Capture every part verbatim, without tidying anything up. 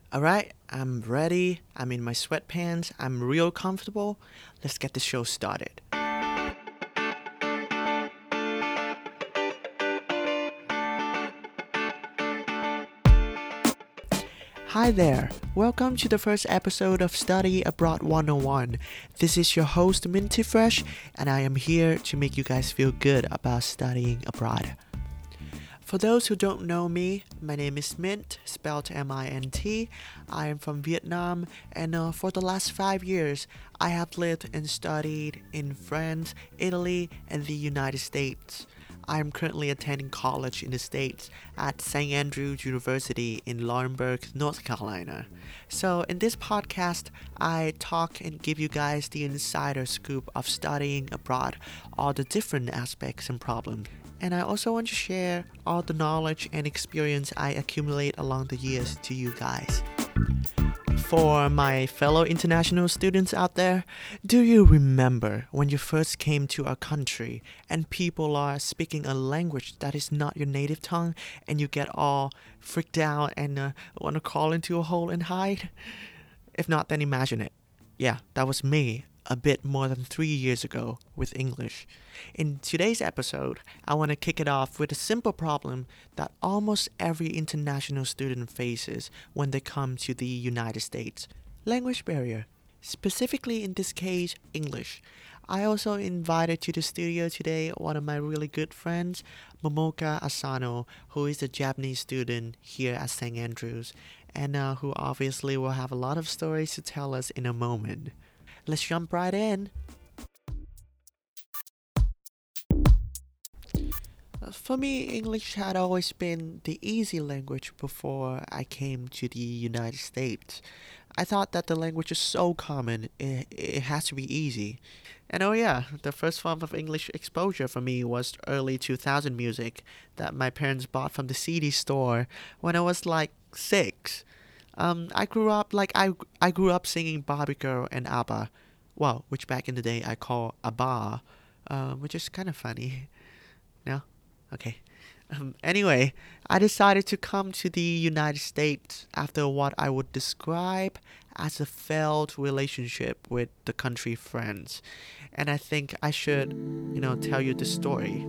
Alright, I'm ready. I'm in my sweatpants. I'm real comfortable. Let's get the show started. Hi there. Welcome to the first episode of Study Abroad one oh one. This is your host Minty Fresh, and I am here to make you guys feel good about studying abroad. For those who don't know me, my name is Mint, spelled M I N T. I am from Vietnam, and uh, for the last five years, I have lived and studied in France, Italy, and the United States. I am currently attending college in the States at Saint Andrews University in Laurinburg, North Carolina. So, in this podcast, I talk and give you guys the insider scoop of studying abroad, all the different aspects and problems. And I also want to share all the knowledge and experience I accumulate along the years to you guys. For my fellow international students out there, do you remember when you first came to our country and people are speaking a language that is not your native tongue and you get all freaked out and uh, want to crawl into a hole and hide? If not, then imagine it. Yeah, that was me a bit more than three years ago with English. In today's episode, I want to kick it off with a simple problem that almost every international student faces when they come to the United States: language barrier. Specifically in this case, English. I also invited to the studio today one of my really good friends, Momoka Asano, who is a Japanese student here at Saint Andrews, and uh, who obviously will have a lot of stories to tell us in a moment. Let's jump right in. Uh, For me, English had always been the easy language before I came to the United States. I thought that the language is so common, it, it has to be easy. And oh yeah, the first form of English exposure for me was early two thousand music that my parents bought from the C D store when I was like six. Um, I grew up like I I grew up singing Barbie Girl and ABBA, well, which back in the day I call ABBA, uh, which is kind of funny. No, okay. Um, anyway, I decided to come to the United States after what I would describe as a failed relationship with the country France, and I think I should, you know, tell you the story.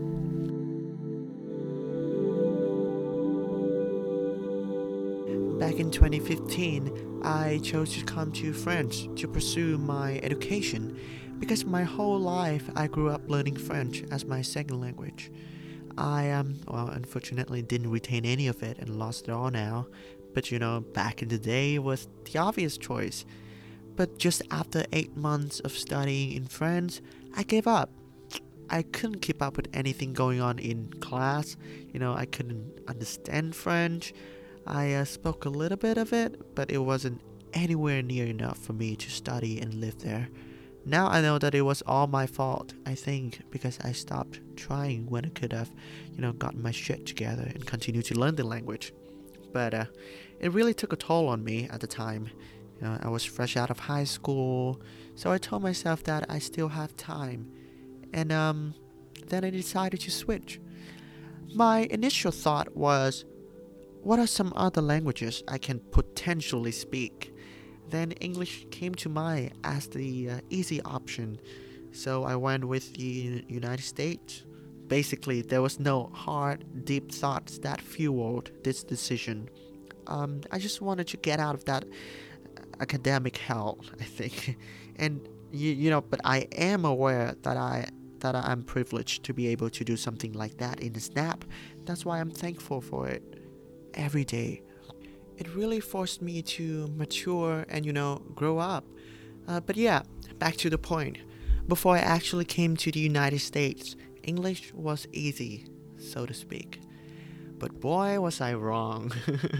Back in twenty fifteen, I chose to come to France to pursue my education because my whole life I grew up learning French as my second language. I um well unfortunately didn't retain any of it and lost it all now, but you know, back in the day it was the obvious choice. But just after eight months of studying in France, I gave up. I couldn't keep up with anything going on in class. You know, I couldn't understand French. I uh, spoke a little bit of it, but it wasn't anywhere near enough for me to study and live there. Now I know that it was all my fault, I think, because I stopped trying when I could have, you know, gotten my shit together and continued to learn the language. But uh, it really took a toll on me at the time. You know, I was fresh out of high school, so I told myself that I still have time. And um, then I decided to switch. My initial thought was, what are some other languages I can potentially speak? Then English came to mind as the uh, easy option, so I went with the United States. Basically, there was no hard, deep thoughts that fueled this decision. Um, I just wanted to get out of that academic hell, I think. And you, you know, but I am aware that I that I'm privileged to be able to do something like that in a snap. That's why I'm thankful for it every day. It really forced me to mature and, you know, grow up. Uh, but yeah, back to the point. Before I actually came to the United States, English was easy, so to speak. But boy, was I wrong.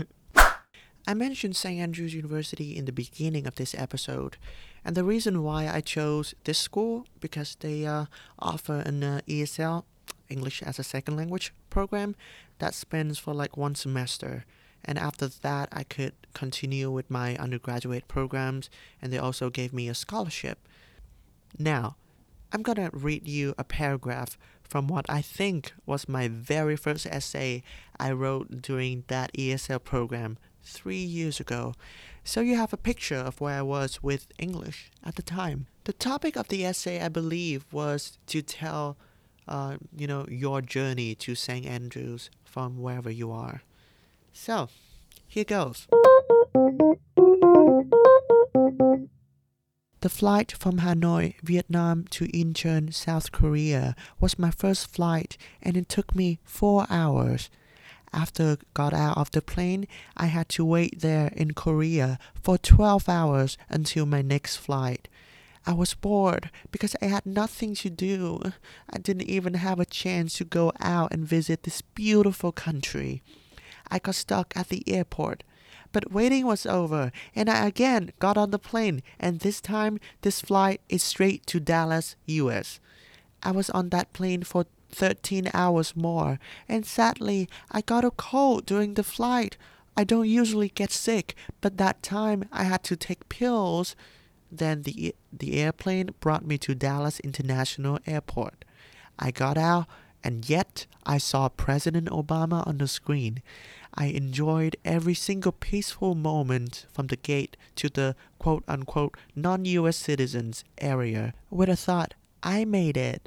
I mentioned Saint Andrews University in the beginning of this episode, and the reason why I chose this school because they uh, offer an uh, E S L, English as a Second Language program that spans for like one semester. And after that, I could continue with my undergraduate programs, and they also gave me a scholarship. Now, I'm gonna read you a paragraph from what I think was my very first essay I wrote during that E S L program three years ago. So you have a picture of where I was with English at the time. The topic of the essay, I believe, was to tell, uh, you know, your journey to Saint Andrews from wherever you are. So, here goes. The flight from Hanoi, Vietnam to Incheon, South Korea was my first flight and it took me four hours. After I got out of the plane, I had to wait there in Korea for twelve hours until my next flight. I was bored because I had nothing to do. I didn't even have a chance to go out and visit this beautiful country. I got stuck at the airport. But waiting was over, and I again got on the plane, and this time this flight is straight to Dallas, U S. I was on that plane for thirteen hours more, and sadly, I got a cold during the flight. I don't usually get sick, but that time I had to take pills. Then the the airplane brought me to Dallas International Airport. I got out, and yet I saw President Obama on the screen. I enjoyed every single peaceful moment from the gate to the quote-unquote non-U S citizens area with a thought, I made it.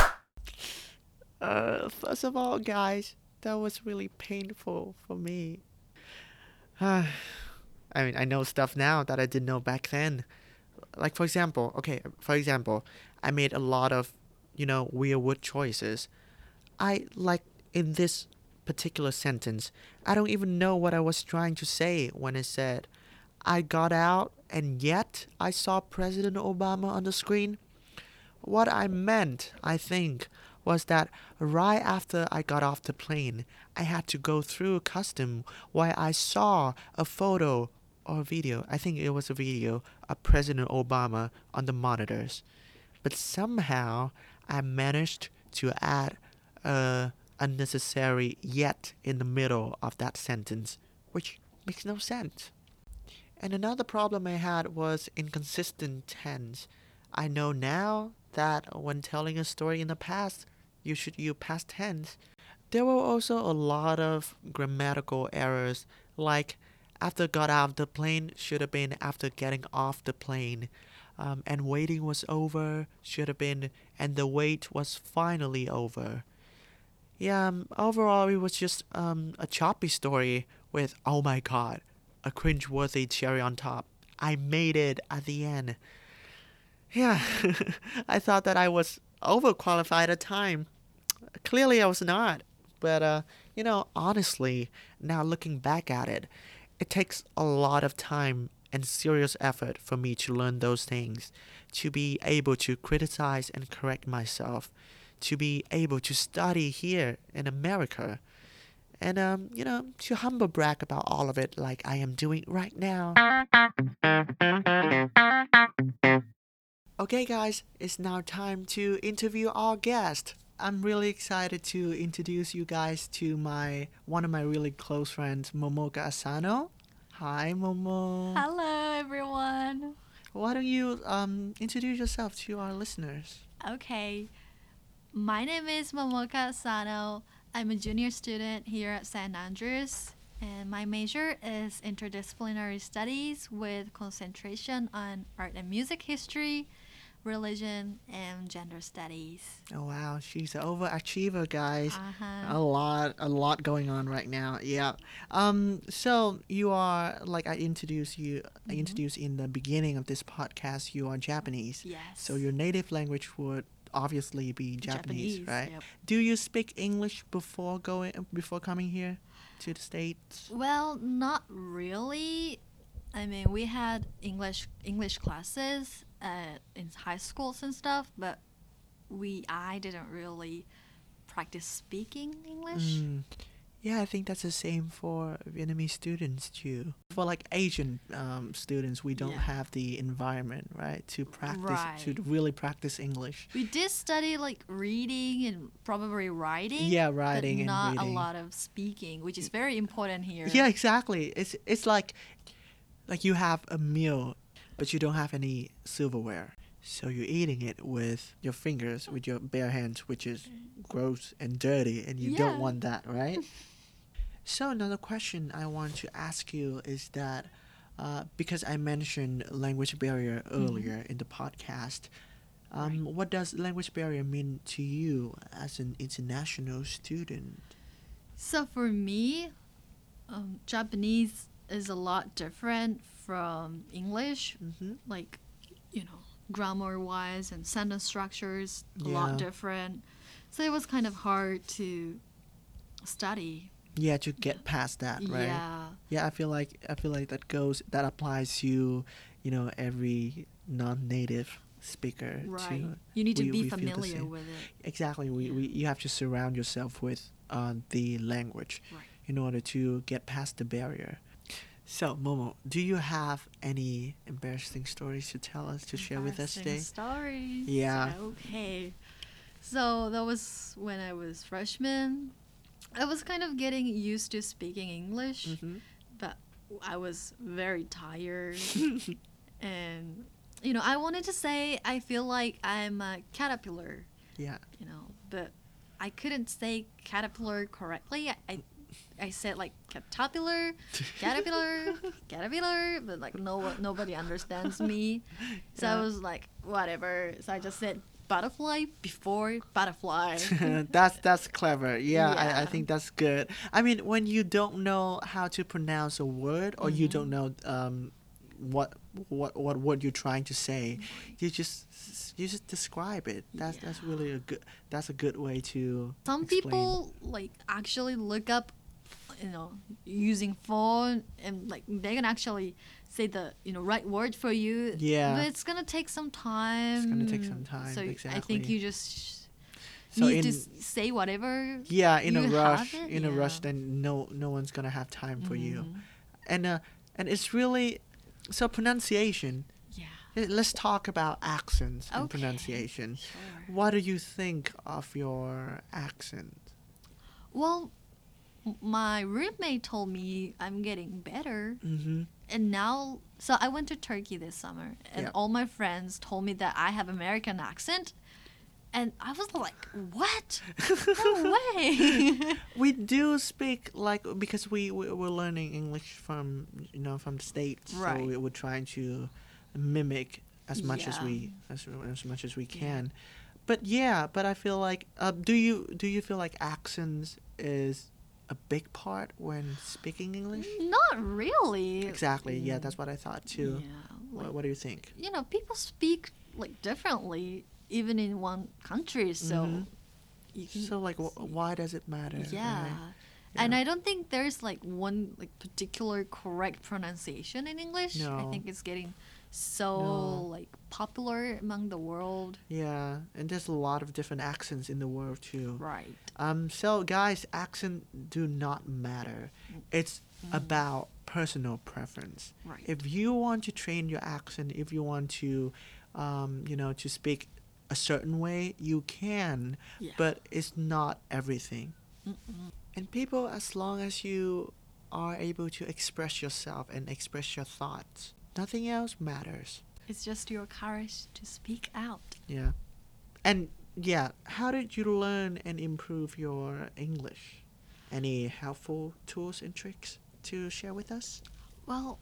Uh, first of all, guys, that was really painful for me. I mean, I know stuff now that I didn't know back then. Like, for example, okay, for example, I made a lot of, you know, weird word choices. I, like, in this particular sentence, I don't even know what I was trying to say when I said, I got out and yet I saw President Obama on the screen. What I meant, I think, was that right after I got off the plane, I had to go through custom where I saw a photo or video, I think it was a video, of President Obama on the monitors. But somehow I managed to add a unnecessary yet in the middle of that sentence, which makes no sense. And another problem I had was inconsistent tense. I know now that when telling a story in the past, you should use past tense. There were also a lot of grammatical errors, like after got out of the plane should have been after getting off the plane. Um, and waiting was over should have been and the wait was finally over. Yeah, um, overall it was just um, a choppy story with, oh my god, a cringe-worthy cherry on top. I made it at the end. Yeah, I thought that I was overqualified at the time. Clearly I was not. But, uh, you know, honestly, now looking back at it, it takes a lot of time and serious effort for me to learn those things, to be able to criticize and correct myself, to be able to study here in America, and, um, you know, to humble brag about all of it like I am doing right now. Okay, guys, it's now time to interview our guest. I'm really excited to introduce you guys to my one of my really close friends, Momoka Asano. Hi, Momo. Hello, everyone. Why don't you um introduce yourself to our listeners? Okay, my name is Momoka Asano. I'm a junior student here at Saint Andrews, and my major is interdisciplinary studies with concentration on art and music history, religion, and gender studies. Oh wow, she's an overachiever, guys. Uh-huh. A lot, a lot going on right now. Yeah. Um. So you are like I introduced you. I Mhm. introduced in the beginning of this podcast. You are Japanese. Yes. So your native language would obviously be Japanese, Japanese, right? yep. Do you speak English before going before coming here to the States? Well, not really. I mean, we had English English classes uh, in high schools and stuff, but we I didn't really practice speaking English. Mm. Yeah, I think that's the same for Vietnamese students too. For like Asian um, students, we don't Yeah. have the environment, right, to practice to Right. really practice English. We did study like reading and probably writing. Yeah, writing but and not reading. a lot of speaking, which is very important here. Yeah, exactly. It's it's like like you have a meal, but you don't have any silverware. So you're eating it with your fingers, with your bare hands, which is gross and dirty, and you don't Yeah. want that, right? So another question I want to ask you is that uh, because I mentioned language barrier earlier in the podcast, um, Right. what does language barrier mean to you as an international student? So for me, um, Japanese is a lot different from English. Mm-hmm. Like, you know, grammar wise and sentence structures a Yeah. lot different. So it was kind of hard to study. Yeah, to get past that, right? Yeah. Yeah, I feel like I feel like that goes that applies to, you know, every non-native speaker Right. too. You need to We- be we feel the familiar same. with it. Exactly. We, we you have to surround yourself with uh, the language Right. in order to get past the barrier. So, Momo, do you have any embarrassing stories to tell us to share with us Embarrassing today? Stories. Yeah. Okay. So that was when I was freshman. I was kind of getting used to speaking English, Mm-hmm. but I was very tired. And, you know, I wanted to say I feel like I'm a caterpillar, Yeah. you know, but I couldn't say caterpillar correctly. I, I, I said like caterpillar, caterpillar, caterpillar, but like no one- nobody understands me. So I Yeah. was like, whatever. So I just said butterfly before butterfly. that's that's clever. Yeah, I, I Yeah. think that's good. I mean, when you don't know how to pronounce a word or you don't know um, what what what word you're trying to say, you just you just describe it. That's that's Yeah. really a good that's a good way to Some explain. people like actually look up, you know, using phone and like they can actually say the you know right word for you. Yeah. But it's gonna take some time. It's gonna take some time, So I exactly. think you just So need in to s- say whatever. yeah, in a you rush, have it, in a rush, yeah. then no no one's gonna have time for you. Mhm. And uh, and it's really so pronunciation. Yeah. eh, Let's talk about accents and Okay. pronunciation. Sure. What do you think of your accent? Well, m- my roommate told me I'm getting better. Mm-hmm. And now, so I went to Turkey this summer, and Yeah. all my friends told me that I have American accent, and I was like, "What? No way!" We do speak like because we we- we're learning English from you know from the states, so Right. we, we're trying to mimic as much as Yeah. we as, as much as we Yeah. can. But yeah, but I feel like uh, do you do you feel like accents is a big part when speaking English? Not really. Exactly. Yeah, that's what I thought too. Yeah, What, like, what do you think? you know, people speak like differently, even in one country. So, Mhm. you can So like, wh- why does it matter? yeah. right? And Yeah. I don't think there's like one like particular correct pronunciation in English. I No. think it's getting so No. like popular among the world. Yeah, and there's a lot of different accents in the world too. Right. Um, so guys, accent do not matter. It's about personal preference. Right. If you want to train your accent, if you want to, um, you know, to speak a certain way, you can, Yeah. but it's not everything. Mm-mm. And people, as long as you are able to express yourself and express your thoughts, nothing else matters. It's just your courage to speak out. Yeah. And yeah, how did you learn and improve your English? Any helpful tools and tricks to share with us? Well,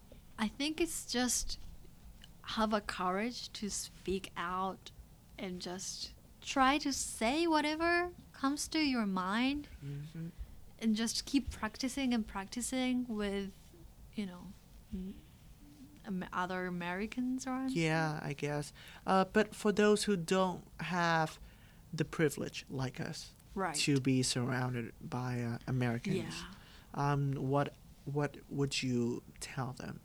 I think it's just have a courage to speak out and just try to say whatever comes to your mind Mm-hmm. and just keep practicing and practicing with, you know, m- Am- other Americans around. Yeah, I guess. Uh, but for those who don't have the privilege like us Right. to be surrounded by uh, Americans, Yeah. um, what what would you tell them?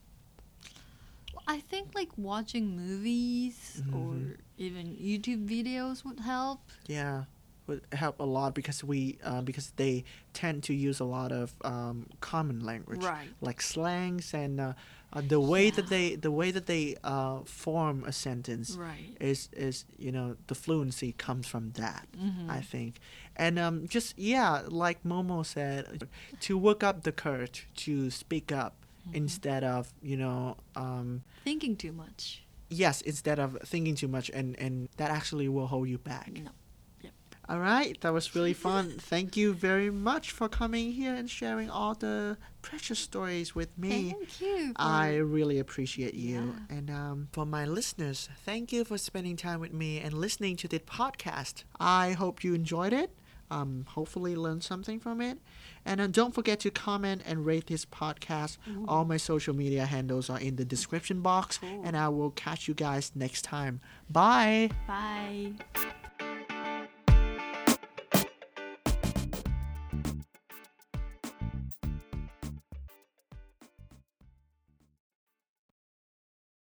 I think like watching movies Mhm. or even YouTube videos would help. Yeah, would help a lot because we uh, because they tend to use a lot of um, common language, Right. like slangs and uh, uh, the way that Yeah. they the way that they uh, form a sentence Right. is is you know the fluency comes from that. Mhm. I think, and um, just yeah, like Momo said, to work up the courage to speak up Mhm. instead of you know um, Thinking too much. yes, instead of thinking too much, and and that actually will hold you back. No. Yep. All right, that was really fun. Thank you very much for coming here and sharing all the precious stories with me. Thank you. For, I really appreciate you. Yeah. And um, for my listeners, thank you for spending time with me and listening to this podcast. I hope you enjoyed it. Um, hopefully learned something from it. And uh, don't forget to comment and rate this podcast. Ooh. All my social media handles are in the description box. Cool. And I will catch you guys next time. Bye. Bye.